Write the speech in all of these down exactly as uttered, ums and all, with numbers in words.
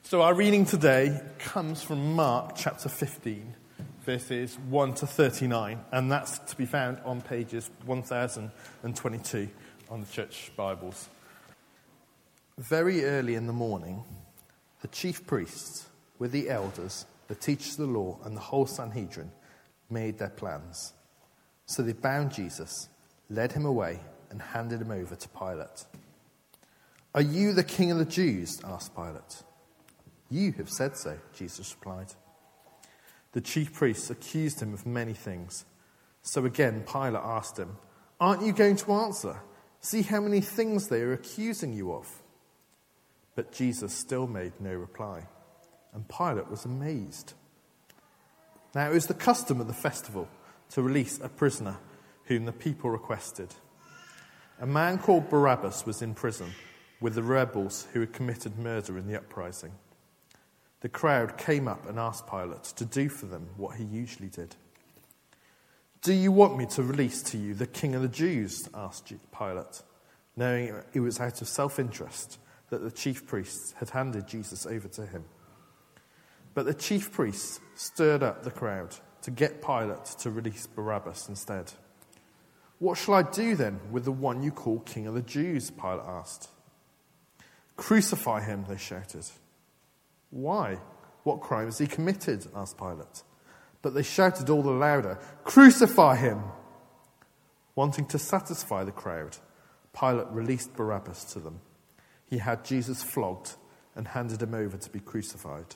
So our reading today comes from Mark chapter fifteen, verses one to thirty-nine, and that's to be found on pages one thousand twenty-two on the church Bibles. Very early in the morning, the chief priests, with the elders, the teachers of the law, and the whole Sanhedrin, made their plans. So they bound Jesus, led him away, and handed him over to Pilate. "Are you the king of the Jews?" asked Pilate. "You have said so," Jesus replied. The chief priests accused him of many things. So again Pilate asked him, "Aren't you going to answer? See how many things they are accusing you of." But Jesus still made no reply, and Pilate was amazed. Now it was the custom of the festival to release a prisoner whom the people requested. A man called Barabbas was in prison with the rebels who had committed murder in the uprising. The crowd came up and asked Pilate to do for them what he usually did. "Do you want me to release to you the king of the Jews?" asked Pilate, knowing it was out of self-interest that the chief priests had handed Jesus over to him. But the chief priests stirred up the crowd to get Pilate to release Barabbas instead. "What shall I do then with the one you call king of the Jews?" Pilate asked. "Crucify him," they shouted. "Why? What crime has he committed?" asked Pilate. But they shouted all the louder, "Crucify him!" Wanting to satisfy the crowd, Pilate released Barabbas to them. He had Jesus flogged and handed him over to be crucified.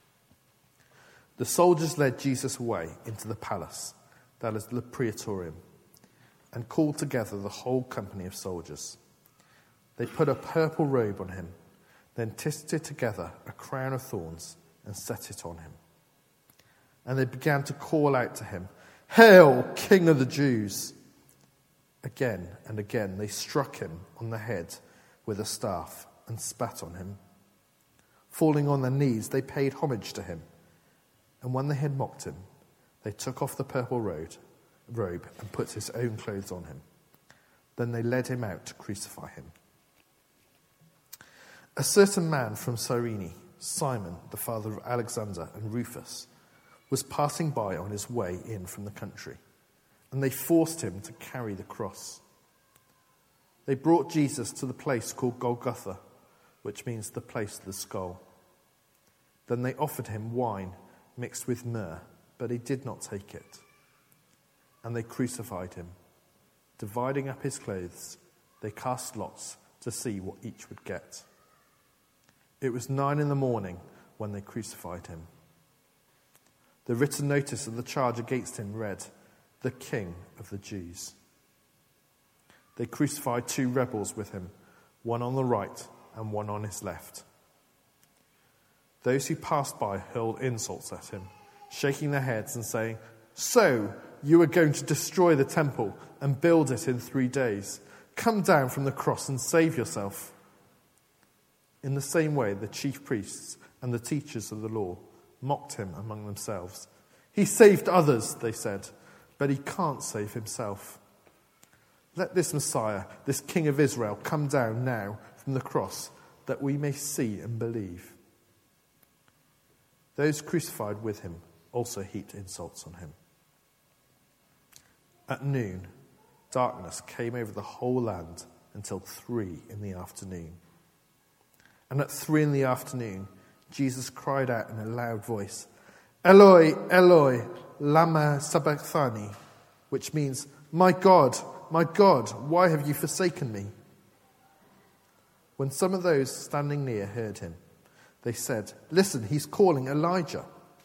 The soldiers led Jesus away into the palace, that is the Praetorium, and called together the whole company of soldiers. They put a purple robe on him, then twisted together a crown of thorns and set it on him. And they began to call out to him, "Hail, King of the Jews!" Again and again they struck him on the head with a staff and spat on him. Falling on their knees, they paid homage to him. And when they had mocked him, they took off the purple robe and put his own clothes on him. Then they led him out to crucify him. A certain man from Cyrene, Simon, the father of Alexander and Rufus, was passing by on his way in from the country, and they forced him to carry the cross. They brought Jesus to the place called Golgotha, which means the place of the skull. Then they offered him wine mixed with myrrh, but he did not take it. And they crucified him. Dividing up his clothes, they cast lots to see what each would get. It was nine in the morning when they crucified him. The written notice of the charge against him read, "The King of the Jews." They crucified two rebels with him, one on the right and one on his left. Those who passed by hurled insults at him, shaking their heads and saying, "So, you are going to destroy the temple and build it in three days. Come down from the cross and save yourself." In the same way, the chief priests and the teachers of the law mocked him among themselves. "He saved others," they said, "but he can't save himself. Let this Messiah, this King of Israel, come down now from the cross, that we may see and believe." Those crucified with him also heaped insults on him. At noon, darkness came over the whole land until three in the afternoon. And at three in the afternoon, Jesus cried out in a loud voice, "Eloi, Eloi, lama sabachthani," which means, "My God, my God, why have you forsaken me?" When some of those standing near heard him, they said, "Listen, he's calling Elijah."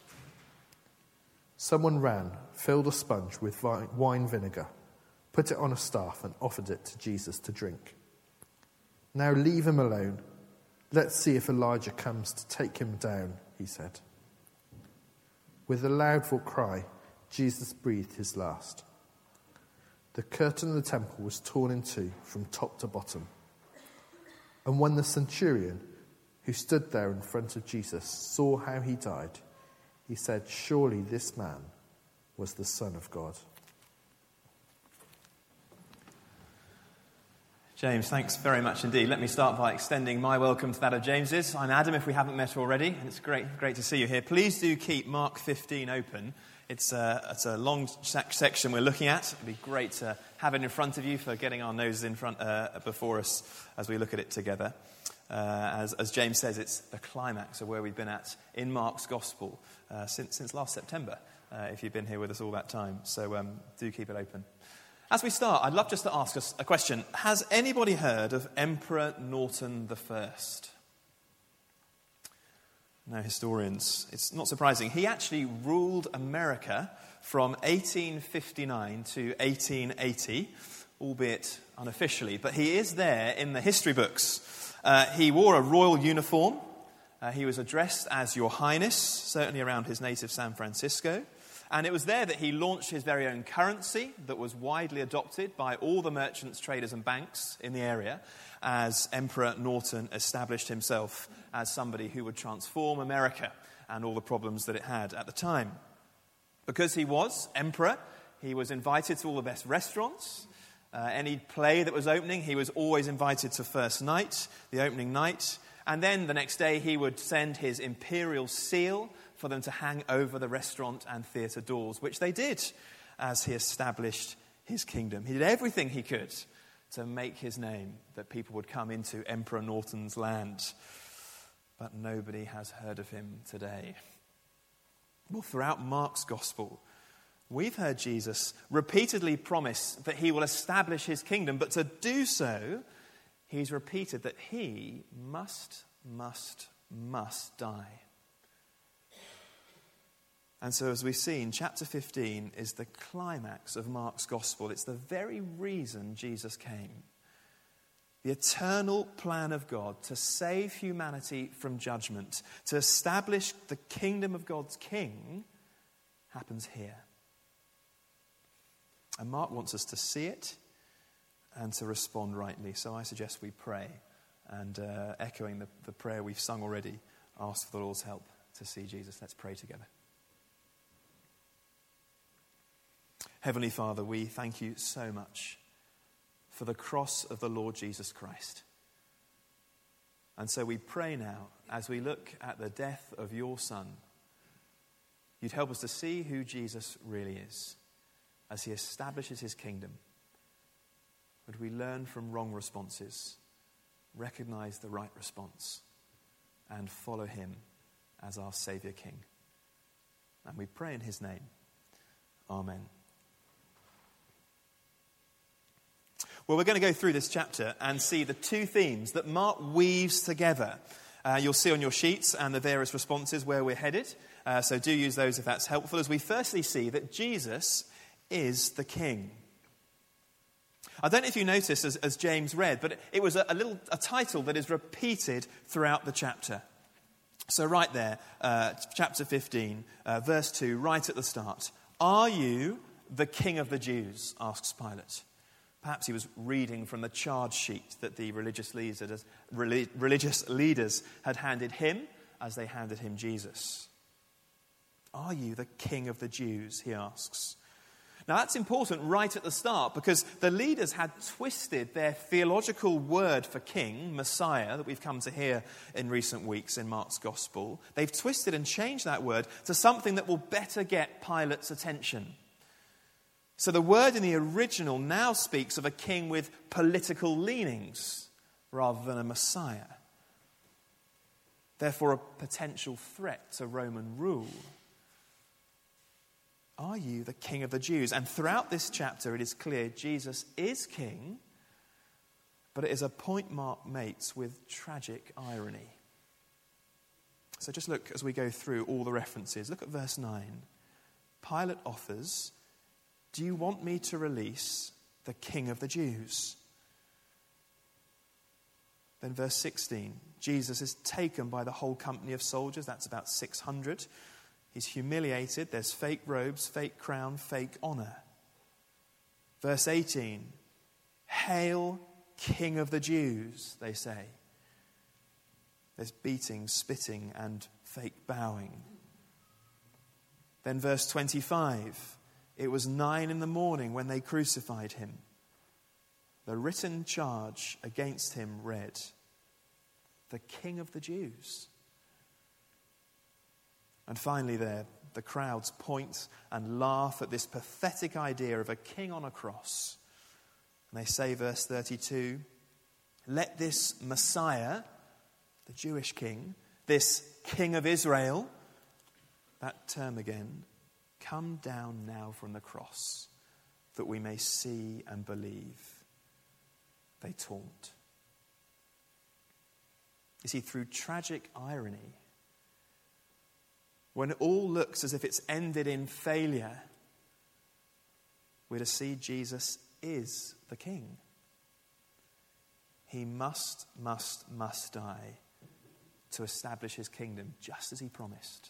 Someone ran, filled a sponge with wine vinegar, put it on a staff and offered it to Jesus to drink. "Now leave him alone. Let's see if Elijah comes to take him down," he said. With a loud cry, Jesus breathed his last. The curtain of the temple was torn in two from top to bottom. And when the centurion, who stood there in front of Jesus, saw how he died, he said, "Surely this man was the Son of God." James, thanks very much indeed. Let me start by extending my welcome to that of James's. I'm Adam, if we haven't met already, and it's great great to see you here. Please do keep Mark fifteen open. It's a, it's a long sec- section we're looking at. It'd be great to have it in front of you for getting our noses in front uh, before us as we look at it together. Uh, as, as James says, it's the climax of where we've been at in Mark's Gospel uh, since, since last September, uh, if you've been here with us all that time. So um, do keep it open. As we start, I'd love just to ask us a question. Has anybody heard of Emperor Norton the First? No historians. It's not surprising. He actually ruled America from eighteen fifty-nine to eighteen eighty, albeit unofficially. But he is there in the history books. Uh, he wore a royal uniform. Uh, he was addressed as Your Highness, certainly around his native San Francisco. And it was there that he launched his very own currency that was widely adopted by all the merchants, traders and banks in the area, as Emperor Norton established himself as somebody who would transform America and all the problems that it had at the time. Because he was emperor, he was invited to all the best restaurants. Uh, any play that was opening, he was always invited to first night, the opening night. And then the next day he would send his imperial seal for them to hang over the restaurant and theatre doors, which they did as he established his kingdom. He did everything he could to make his name, that people would come into Emperor Norton's land. But nobody has heard of him today. Well, throughout Mark's Gospel, we've heard Jesus repeatedly promise that he will establish his kingdom, but to do so, he's repeated that he must, must, must die. And so as we've seen, chapter fifteen is the climax of Mark's Gospel. It's the very reason Jesus came. The eternal plan of God to save humanity from judgment, to establish the kingdom of God's King, happens here. And Mark wants us to see it and to respond rightly. So I suggest we pray, and uh, echoing the, the prayer we've sung already, ask for the Lord's help to see Jesus. Let's pray together. Heavenly Father, we thank you so much for the cross of the Lord Jesus Christ. And so we pray now, as we look at the death of your Son, you'd help us to see who Jesus really is as he establishes his kingdom. Would we learn from wrong responses, recognize the right response, and follow him as our Saviour King. And we pray in his name. Amen. Well, we're going to go through this chapter and see the two themes that Mark weaves together. Uh, you'll see on your sheets and the various responses where we're headed. Uh, so do use those if that's helpful. As we firstly see that Jesus is the King. I don't know if you noticed as, as James read, but it, it was a, a little a title that is repeated throughout the chapter. So right there, uh, chapter fifteen, uh, verse two, right at the start. Are you the King of the Jews? Asks Pilate. Perhaps he was reading from the charge sheet that the religious leaders, religious leaders had handed him as they handed him Jesus. Are you the King of the Jews? He asks. Now that's important right at the start, because the leaders had twisted their theological word for king, Messiah, that we've come to hear in recent weeks in Mark's Gospel. They've twisted and changed that word to something that will better get Pilate's attention. So the word in the original now speaks of a king with political leanings rather than a Messiah. Therefore, a potential threat to Roman rule. Are you the King of the Jews? And throughout this chapter, it is clear Jesus is king, but it is a point Mark makes with tragic irony. So just look as we go through all the references. Look at verse nine. Pilate offers, do you want me to release the King of the Jews? Then verse sixteen, Jesus is taken by the whole company of soldiers. That's about six hundred. He's humiliated. There's fake robes, fake crown, fake honor. Verse eighteen, hail King of the Jews, they say. There's beating, spitting, and fake bowing. Then verse twenty-five, it was nine in the morning when they crucified him. the written charge against him read, "The King of the Jews." And finally there, the crowds point and laugh at this pathetic idea of a king on a cross. And they say, verse thirty-two, "Let this Messiah," the Jewish king, "this King of Israel," that term again, "come down now from the cross, that we may see and believe." They taunt. You see, through tragic irony, when it all looks as if it's ended in failure, we're to see Jesus is the King. He must, must, must die to establish his kingdom, just as he promised.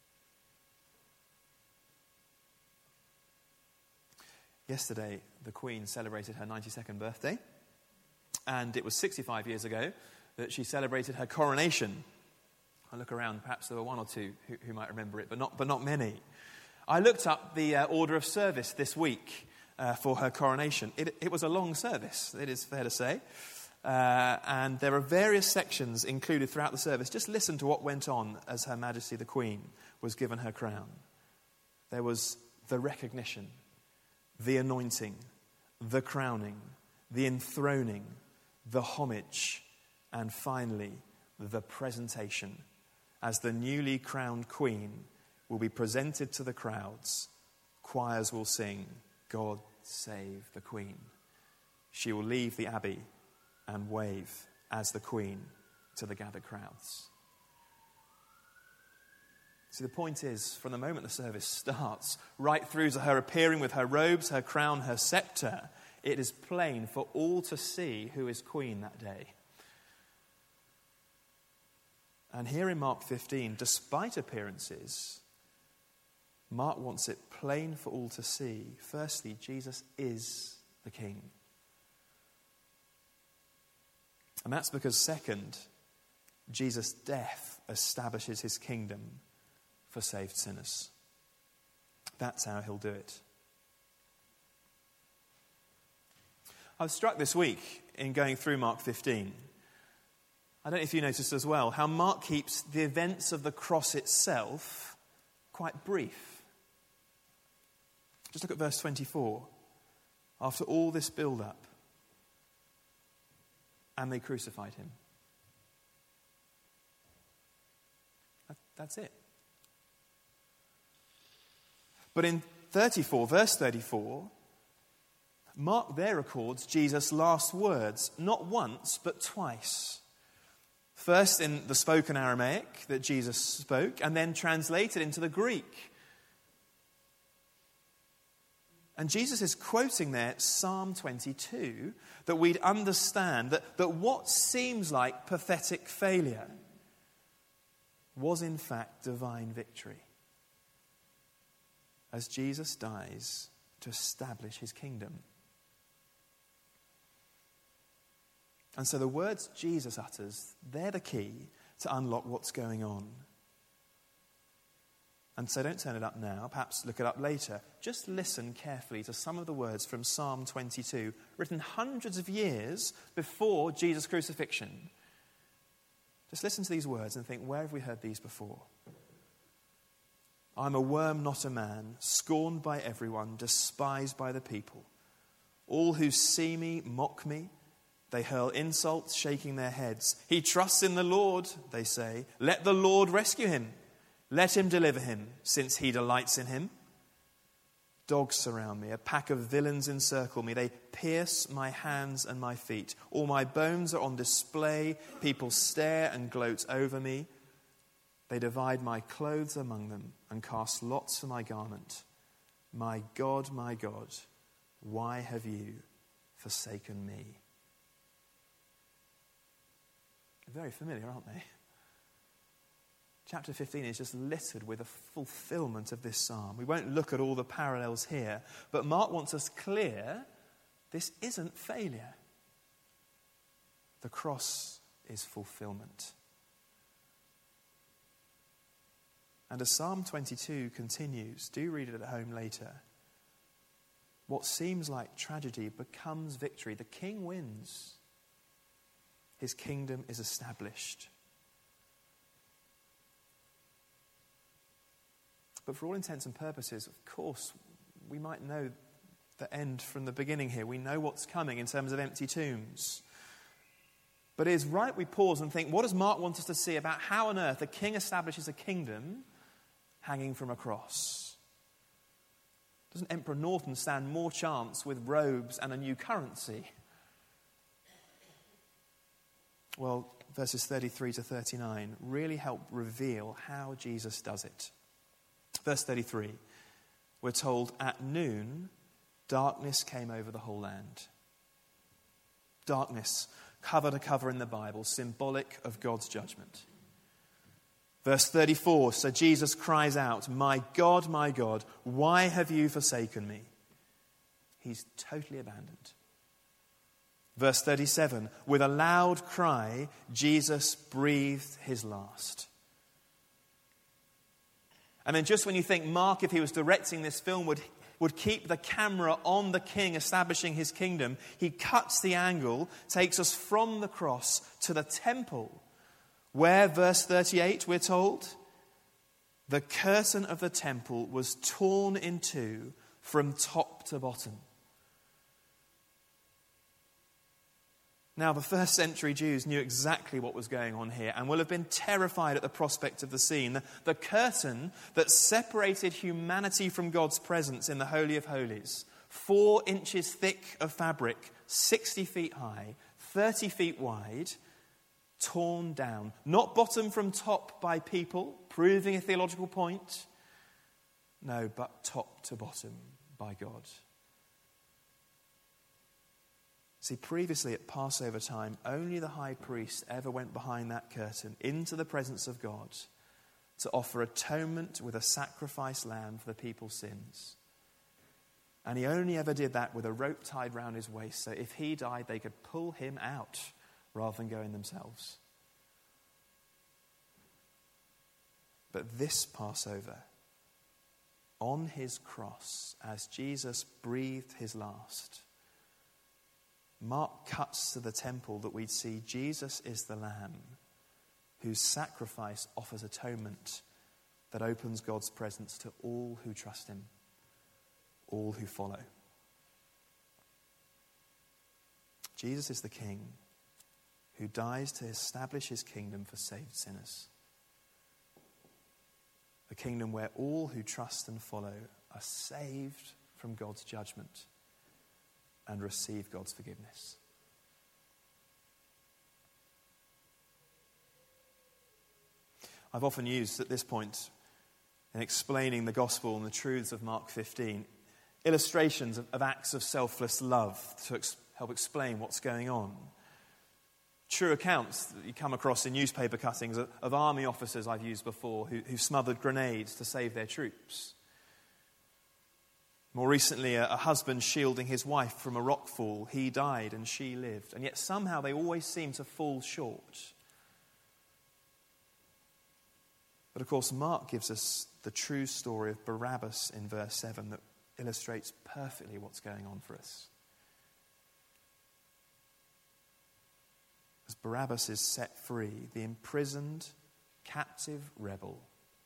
Yesterday, the Queen celebrated her ninety-second birthday, and it was sixty-five years ago that she celebrated her coronation. I look around, perhaps there were one or two who, who might remember it, but not, but not many. I looked up the uh, order of service this week uh, for her coronation. It, it was a long service, it is fair to say. Uh, and there are various sections included throughout the service. Just listen to what went on as Her Majesty the Queen was given her crown. There was the recognition, the anointing, the crowning, the enthroning, the homage, and finally, the presentation, as the newly crowned queen will be presented to the crowds. Choirs will sing, "God Save the Queen." She will leave the abbey and wave as the queen to the gathered crowds. See, the point is, from the moment the service starts, right through to her appearing with her robes, her crown, her scepter, it is plain for all to see who is queen that day. And here in Mark fifteen, despite appearances, Mark wants it plain for all to see. Firstly, Jesus is the King. And that's because, second, Jesus' death establishes his kingdom for saved sinners. That's how he'll do it. I was struck this week in going through Mark fifteen. I don't know if you noticed as well, how Mark keeps the events of the cross itself quite brief. Just look at verse twenty-four. After all this build-up, and they crucified him. That, that's it. But in thirty-four, verse thirty-four, Mark there records Jesus' last words, not once, but twice. First in the spoken Aramaic that Jesus spoke, and then translated into the Greek. And Jesus is quoting there Psalm twenty-two, that we'd understand that, that what seems like pathetic failure was in fact divine victory, as Jesus dies to establish his kingdom. And so the words Jesus utters, they're the key to unlock what's going on. And so don't turn it up now, perhaps look it up later. Just listen carefully to some of the words from Psalm twenty-two, written hundreds of years before Jesus' crucifixion. Just listen to these words and think, where have we heard these before? "I'm a worm, not a man, scorned by everyone, despised by the people. All who see me mock me. They hurl insults, shaking their heads. He trusts in the Lord, they say. Let the Lord rescue him. Let him deliver him, since he delights in him. Dogs surround me. A pack of villains encircle me. They pierce my hands and my feet. All my bones are on display. People stare and gloat over me. They divide my clothes among them and cast lots for my garment. My God, my God, why have you forsaken me?" Very familiar, aren't they? Chapter fifteen is just littered with a fulfillment of this psalm. We won't look at all the parallels here, but Mark wants us clear this isn't failure. The cross is fulfillment. And as Psalm twenty-two continues, do read it at home later, what seems like tragedy becomes victory. The king wins. His kingdom is established. But for all intents and purposes, of course, we might know the end from the beginning here. We know what's coming in terms of empty tombs. But it is right we pause and think, what does Mark want us to see about how on earth a king establishes a kingdom hanging from a cross? Doesn't Emperor Norton stand more chance with robes and a new currency? Well, verses thirty-three to thirty-nine really help reveal how Jesus does it. Verse thirty-three, we're told, at noon, darkness came over the whole land. Darkness, cover to cover in the Bible, symbolic of God's judgment. Verse thirty-four, so Jesus cries out, my God, my God, why have you forsaken me? He's totally abandoned. Verse thirty-seven, with a loud cry, Jesus breathed his last. And then just when you think Mark, if he was directing this film, would, would keep the camera on the king establishing his kingdom, he cuts the angle, takes us from the cross to the temple, where, verse thirty-eight, we're told, the curtain of the temple was torn in two from top to bottom. Now, the first century Jews knew exactly what was going on here and will have been terrified at the prospect of the scene. The, the curtain that separated humanity from God's presence in the Holy of Holies, four inches thick of fabric, sixty feet high, thirty feet wide, torn down. Not bottom from top by people, proving a theological point. No, but top to bottom by God. See, previously at Passover time, only the high priest ever went behind that curtain into the presence of God to offer atonement with a sacrifice lamb for the people's sins. And he only ever did that with a rope tied round his waist, so if he died, they could pull him out rather than go in themselves. But this Passover, on his cross, as Jesus breathed his last, Mark cuts to the temple that we'd see Jesus is the Lamb whose sacrifice offers atonement that opens God's presence to all who trust him, all who follow. Jesus is the King who dies to establish his kingdom for saved sinners. A kingdom where all who trust and follow are saved from God's judgment and receive God's forgiveness. I've often used at this point in explaining the gospel and the truths of Mark fifteen illustrations of, of acts of selfless love to ex- help explain what's going on. True accounts that you come across in newspaper cuttings of, of army officers I've used before who, who smothered grenades to save their troops. More recently, a, a husband shielding his wife from a rockfall. He died and she lived. And yet somehow they always seem to fall short. But of course, Mark gives us the true story of Barabbas in verse seven that illustrates perfectly what's going on for us. As Barabbas is set free, the imprisoned, captive rebel,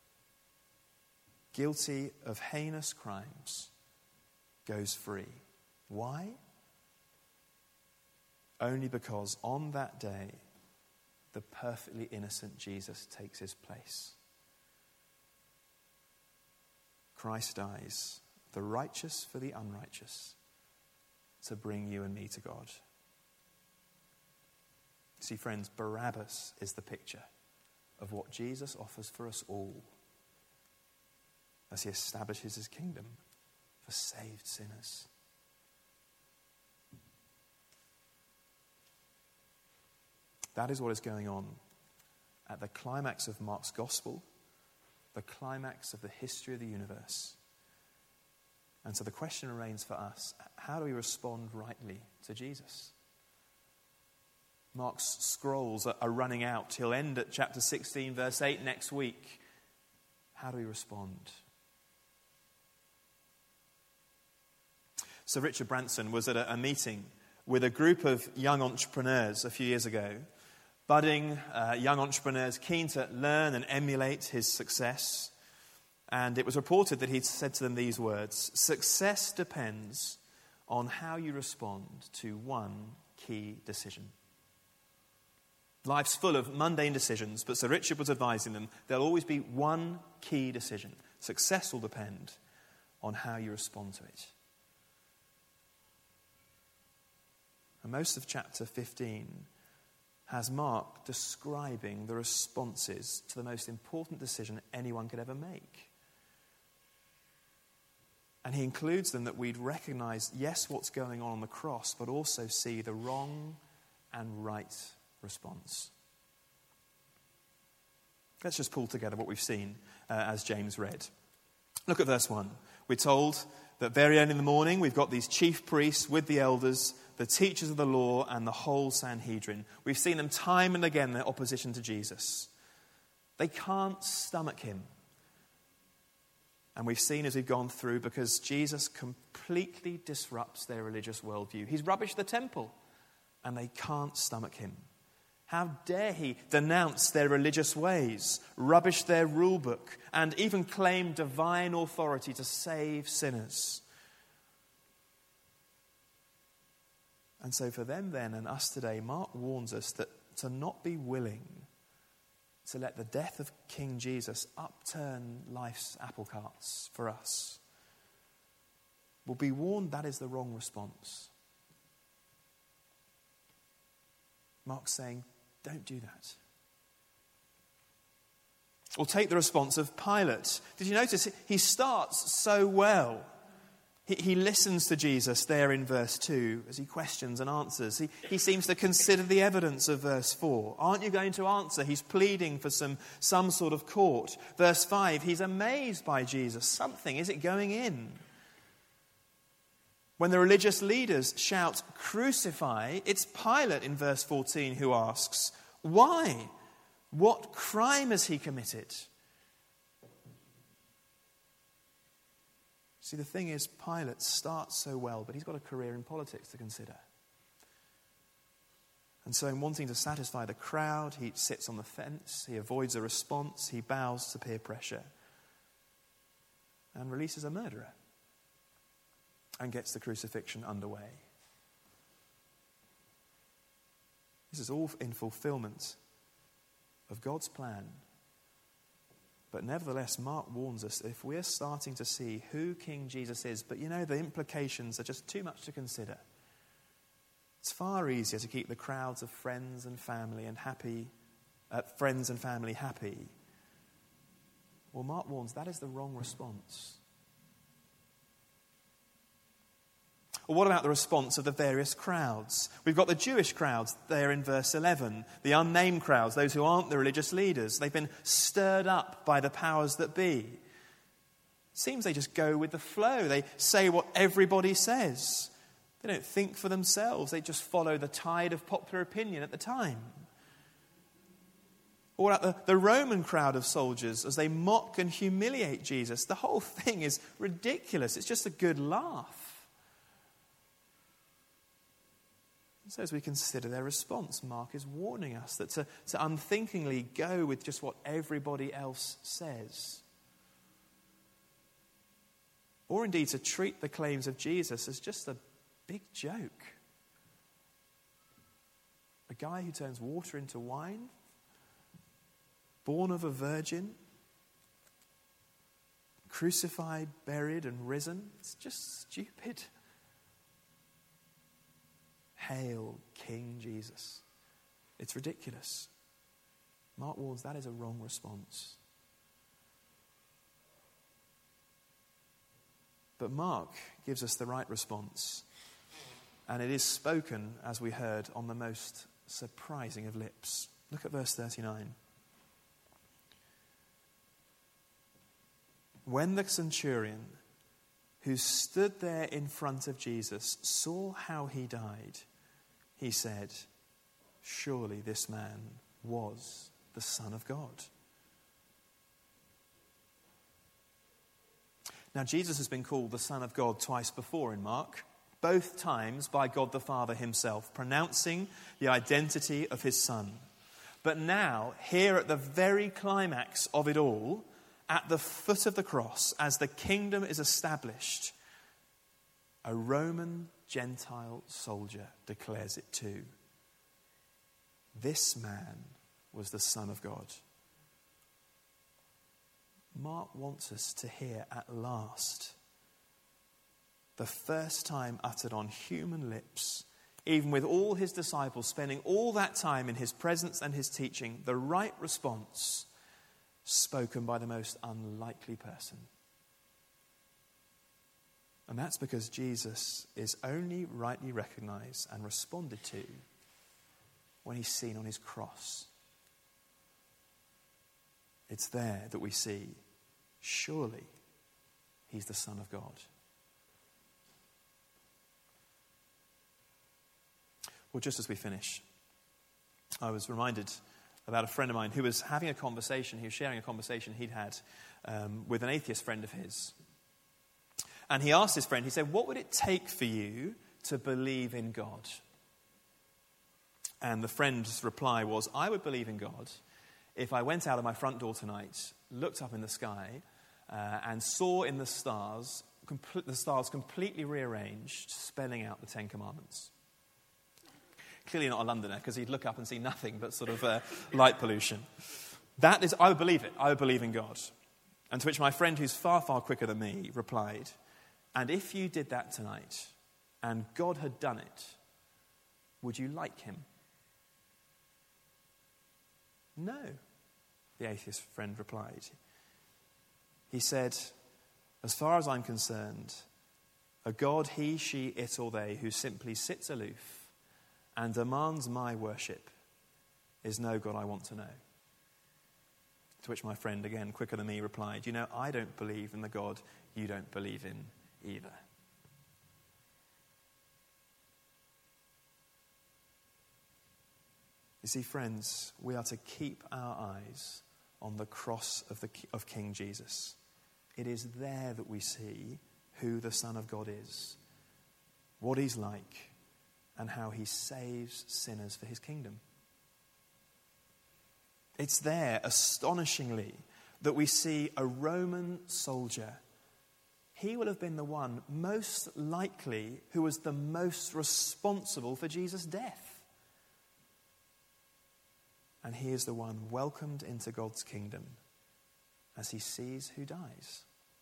guilty of heinous crimes, goes free. Why? Only because on that day, the perfectly innocent Jesus takes his place. Christ dies, the righteous for the unrighteous, to bring you and me to God. See, friends, Barabbas is the picture of what Jesus offers for us all as he establishes his kingdom for saved sinners. That is what is going on at the climax of Mark's gospel, the climax of the history of the universe. And so the question remains for us, how do we respond rightly to Jesus? Mark's scrolls are running out. He'll end at chapter sixteen, verse eight next week. How do we respond? Sir Richard Branson was at a, a meeting with a group of young entrepreneurs a few years ago, budding uh, young entrepreneurs keen to learn and emulate his success. And it was reported that he'd said to them these words: "Success depends on how you respond to one key decision." Life's full of mundane decisions, but Sir Richard was advising them there'll always be one key decision. Success will depend on how you respond to it. And most of chapter fifteen has Mark describing the responses to the most important decision anyone could ever make. And he includes them that we'd recognize, yes, what's going on on the cross, but also see the wrong and right response. Let's just pull together what we've seen uh, as James read. Look at verse one. We're told that very early in the morning we've got these chief priests with the elders, the teachers of the law, and the whole Sanhedrin. We've seen them time and again in their opposition to Jesus. They can't stomach him. And we've seen as we've gone through, because Jesus completely disrupts their religious worldview. He's rubbished the temple, and they can't stomach him. How dare he denounce their religious ways, rubbish their rule book, and even claim divine authority to save sinners. And so for them then and us today, Mark warns us that to not be willing to let the death of King Jesus upturn life's apple carts for us, will be warned that is the wrong response. Mark's saying, don't do that. Or take the response of Pilate. Did you notice he starts so well? He, he listens to Jesus there in verse two as he questions and answers. He, he seems to consider the evidence of verse four. Aren't you going to answer? He's pleading for some, some sort of court. Verse five, he's amazed by Jesus. Something, is it going in? When the religious leaders shout, "Crucify," it's Pilate in verse fourteen who asks, "Why? What crime has he committed?" See, the thing is, Pilate starts so well, but he's got a career in politics to consider. And so in wanting to satisfy the crowd, he sits on the fence, he avoids a response, he bows to peer pressure, and releases a murderer, and gets the crucifixion underway. This is all in fulfillment of God's plan. But nevertheless, Mark warns us that if we're starting to see who King Jesus is, but you know, the implications are just too much to consider, it's far easier to keep the crowds of friends and family and happy, uh, friends and family happy. Well, Mark warns that is the wrong response. Or what about the response of the various crowds? We've got the Jewish crowds there in verse eleven, the unnamed crowds, those who aren't the religious leaders. They've been stirred up by the powers that be. It seems they just go with the flow. They say what everybody says. They don't think for themselves. They just follow the tide of popular opinion at the time. Or at the, the Roman crowd of soldiers as they mock and humiliate Jesus. The whole thing is ridiculous. It's just a good laugh. So as we consider their response, Mark is warning us that to, to unthinkingly go with just what everybody else says, or indeed to treat the claims of Jesus as just a big joke. A guy who turns water into wine, born of a virgin, crucified, buried, and risen. It's just stupid. Hail, King Jesus. It's ridiculous. Mark warns that is a wrong response. But Mark gives us the right response. And it is spoken, as we heard, on the most surprising of lips. Look at verse thirty-nine. When the centurion who stood there in front of Jesus saw how he died, he said, "Surely this man was the Son of God." Now, Jesus has been called the Son of God twice before in Mark. both times by God the Father himself, pronouncing the identity of his Son. But now, here at the very climax of it all, at the foot of the cross, as the kingdom is established, a Roman Gentile soldier declares it too. This man was the Son of God. Mark wants us to hear at last, the first time uttered on human lips, even with all his disciples spending all that time in his presence and his teaching, the right response spoken by the most unlikely person. And that's because Jesus is only rightly recognized and responded to when he's seen on his cross. It's there that we see, surely he's the Son of God. Well, just as we finish, I was reminded about a friend of mine who was having a conversation, he was sharing a conversation he'd had um, with an atheist friend of his. And he asked his friend, he said, what would it take for you to believe in God? And the friend's reply was, I would believe in God if I went out of my front door tonight, looked up in the sky, uh, and saw in the stars, compl- the stars completely rearranged, spelling out the Ten Commandments. Clearly not a Londoner, because he'd look up and see nothing but sort of uh, light pollution. That is, I would believe it. I would believe in God. And to which my friend, who's far, far quicker than me, replied, and if you did that tonight, and God had done it, would you like him? No, the atheist friend replied. He said, as far as I'm concerned, a God, he, she, it, or they, who simply sits aloof and demands my worship is no God I want to know. To which my friend, again, quicker than me, replied, you know, I don't believe in the God you don't believe in either. You see, friends, we are to keep our eyes on the cross of, the, of King Jesus. It is there that we see who the Son of God is, what he's like, and how he saves sinners for his kingdom. It's there, astonishingly, that we see a Roman soldier. He will have been the one most likely who was the most responsible for Jesus' death. And he is the one welcomed into God's kingdom as he sees who dies.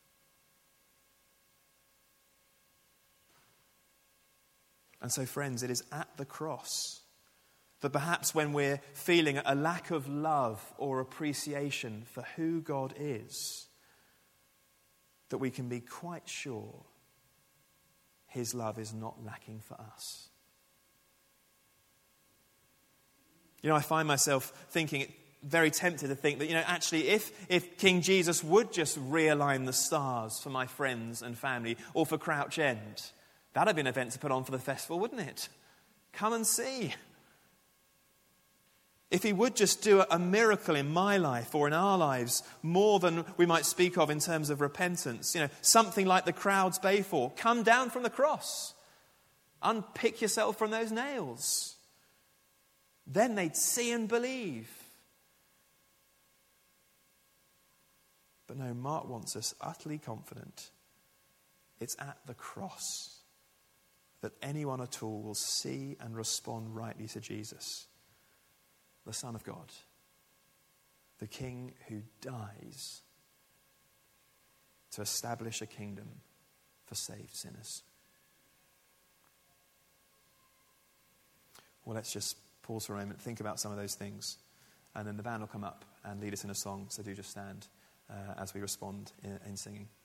And so, friends, it is at the cross that perhaps when we're feeling a lack of love or appreciation for who God is, that we can be quite sure his love is not lacking for us. You know, I find myself thinking, very tempted to think that, you know, actually if, if King Jesus would just realign the stars for my friends and family or for Crouch End, that'd have been an event to put on for the festival, wouldn't it? Come and see. If he would just do a miracle in my life or in our lives, more than we might speak of in terms of repentance, you know, something like the crowds bay for, come down from the cross, unpick yourself from those nails. Then they'd see and believe. But no, Mark wants us utterly confident. It's at the cross that anyone at all will see and respond rightly to Jesus, the Son of God, the King who dies to establish a kingdom for saved sinners. Well, let's just pause for a moment, think about some of those things, and then the band will come up and lead us in a song, so do just stand uh, as we respond in, in singing.